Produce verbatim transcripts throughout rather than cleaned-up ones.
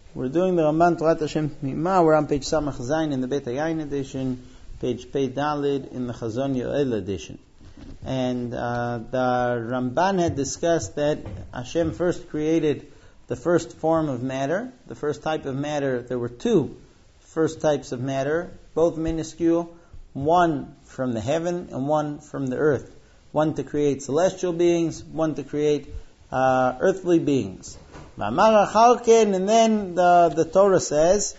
We're doing the Ramban Torat Hashem Tmima. We're on page Samach Zayin in the Beit Hayayin edition, page Pei Dalid in the Chazon Yoel edition. And uh, the Ramban had discussed that Hashem first created the first form of matter, the first type of matter. There were two first types of matter, both minuscule, one from the heaven and one from the earth. One to create celestial beings, one to create uh, earthly beings. And then the, the Torah says,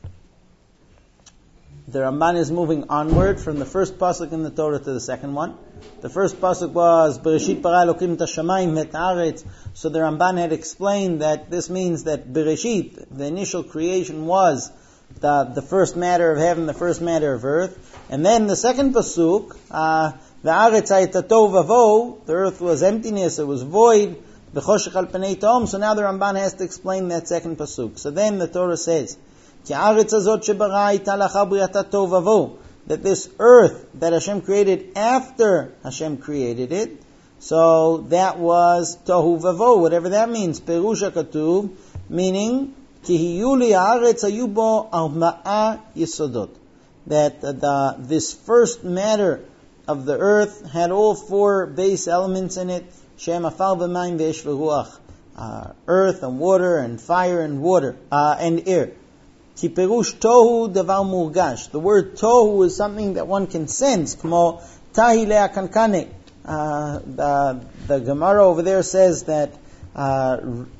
the Ramban is moving onward from the first pasuk in the Torah to the second one. The first pasuk was Bereshit bara Elokim ta shamayim v'et haaretz. So the Ramban had explained that this means that Bereshit, the initial creation, was the the first matter of heaven, the first matter of earth. And then the second pasuk, uh, the haaretz hayeta tohu vavohu, the earth was emptiness, it was void. So now the Ramban has to explain that second pasuk. So then the Torah says, that this earth that Hashem created after Hashem created it, so that was tohu vavo, whatever that means. Perusha katuv, meaning that the, this first matter of the earth had all four base elements in it. Shem afal b'mayim v'esh v'ruach, earth and water and fire and water uh, and air. Ki perush tohu davar murgash. The word tohu is something that one can sense. Kmo tahi le'akankane. The the Gemara over there says that uh,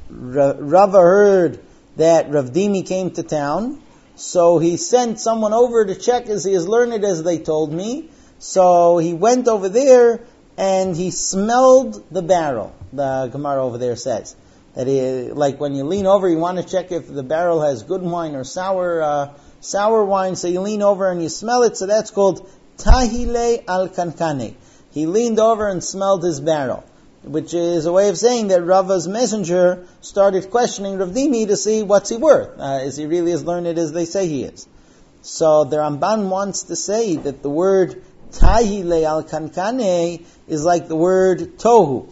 Rava heard that Rav Dimi came to town, so he sent someone over to check is he as learned as they told me. So he went over there and he smelled the barrel. The Gemara over there says that he, like when you lean over, you want to check if the barrel has good wine or sour uh, sour wine. So you lean over and you smell it. So that's called tahile al kankane. He leaned over and smelled his barrel, which is a way of saying that Rava's messenger started questioning Rav Dimi to see what's he worth. Uh, is he really as learned as they say he is? So the Ramban wants to say that the word tahile al kankane is like the word tohu.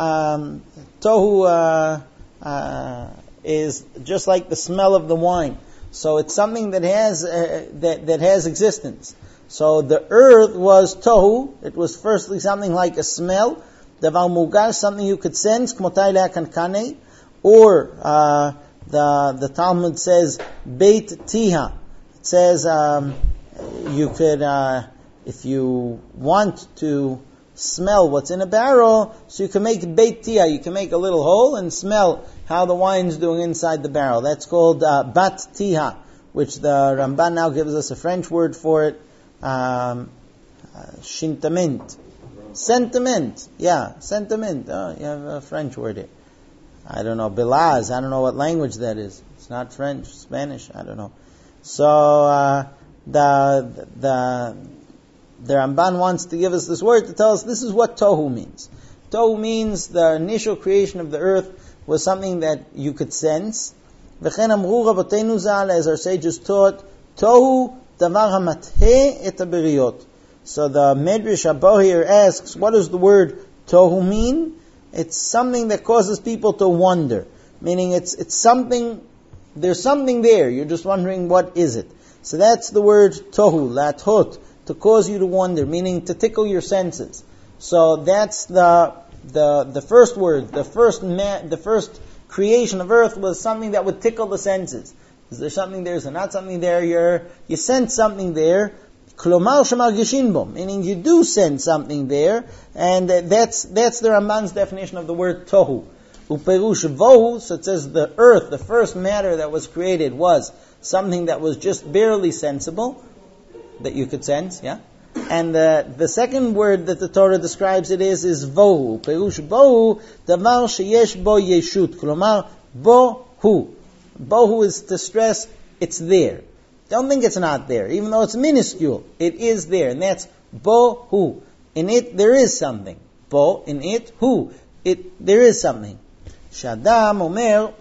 Um, tohu uh, uh, is just like the smell of the wine. So it's something that has uh, that that has existence. So the earth was tohu. It was firstly something like a smell. Davar mugash, something you could sense. Kmotai le kankane, or uh, the the Talmud says beit tiha. It says um, you could. Uh, If you want to smell what's in a barrel, so you can make beit tia, you can make a little hole and smell how the wine's doing inside the barrel. That's called uh, bat tiha, which the Ramban now gives us a French word for it, um, uh, sentiment. Sentiment, yeah, sentiment. Oh, you have a French word here. I don't know, bilaz, I don't know what language that is. It's not French, Spanish, I don't know. So, uh, the, the, The Ramban wants to give us this word to tell us this is what tohu means. Tohu means the initial creation of the earth was something that you could sense. V'chen amru rabotenu zal, as our sages taught, tohu davar hamathe et haberiyot. So the Medrash Abohir asks, what does the word tohu mean? It's something that causes people to wonder. Meaning it's it's something, there's something there. You're just wondering what is it. So that's the word tohu, lathot, to cause you to wonder, meaning to tickle your senses. So that's the the the first word, the first ma- the first creation of earth was something that would tickle the senses. Is there something there? Is there not something there? You're, you sense something there. Klomar shemargishin bo, meaning you do sense something there, and that's that's the Ramban's definition of the word tohu. Uperush vohu, so it says the earth, the first matter that was created was something that was just barely sensible, that you could sense, yeah? And the, the second word that the Torah describes it is, is vohu. Perush vohu, davar sheyesh bo yeshut. Klomar, bohu. Bohu is to stress, it's there. Don't think it's not there. Even though it's minuscule, it is there. And that's bohu. In it, there is something. Bo, in it, hu. It, there is something. Shadam omer,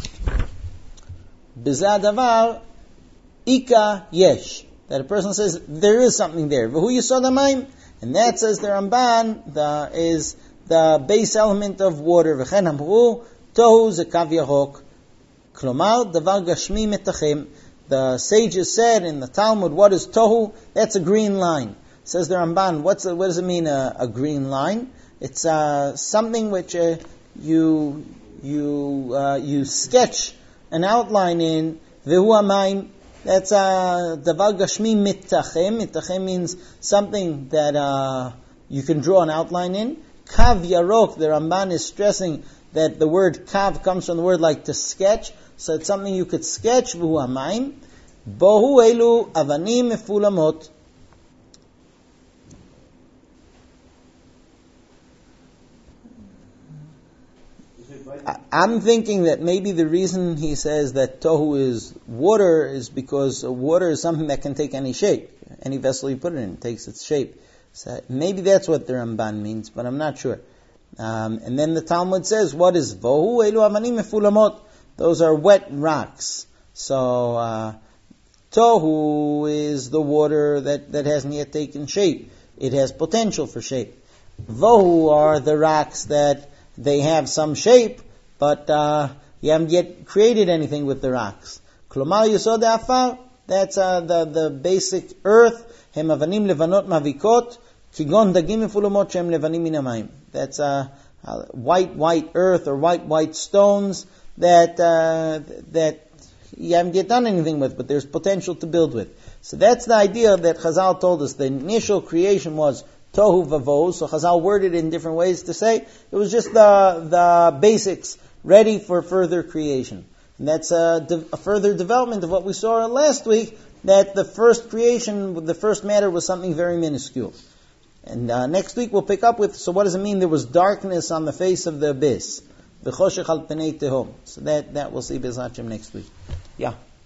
bizah davar, ika yesh. That a person says, there is something there. V'hu yisod hamayim. And that, says the Ramban, the, is the base element of water. V'chen amru, tohu ze kav yarok. Klomar davar gashmi metachem. The sages said in the Talmud, what is tohu? That's a green line. Says the Ramban, what's a, what does it mean, a, a green line? It's uh, something which uh, you you uh, you sketch an outline in. Vehu amayim. That's davar gashmi mitachem. Mitachem means something that uh, you can draw an outline in. Kav yarok. The Ramban is stressing that the word kav comes from the word like to sketch. So it's something you could sketch. Vehu amayim. Bohu elu avanim mefulamot. I'm thinking that maybe the reason he says that tohu is water is because water is something that can take any shape. Any vessel you put it in takes its shape. So maybe that's what the Ramban means, but I'm not sure. Um, and then the Talmud says, what is vohu elu avanim mefulamot? Those are wet rocks. So uh, tohu is the water that, that hasn't yet taken shape. It has potential for shape. Vohu are the rocks that they have some shape, but uh, you haven't yet created anything with the rocks. Klomar yisod afar, that's uh, the the basic earth. Hem avanim levanot mavikot, kigon dagim mefulumot shem levanim min hamayim. That's uh, uh, white white earth or white white stones that uh, that you haven't yet done anything with, but there's potential to build with. So that's the idea that Chazal told us. The initial creation was tohu vavohu. So Chazal worded it in different ways to say it was just the the basics ready for further creation. And that's a, de- a further development of what we saw last week, that the first creation, the first matter was something very minuscule. And uh, next week we'll pick up with, so what does it mean there was darkness on the face of the abyss? V'choshech al penei tehom. So that, that we'll see Be'ez Hashem next week. Yeah.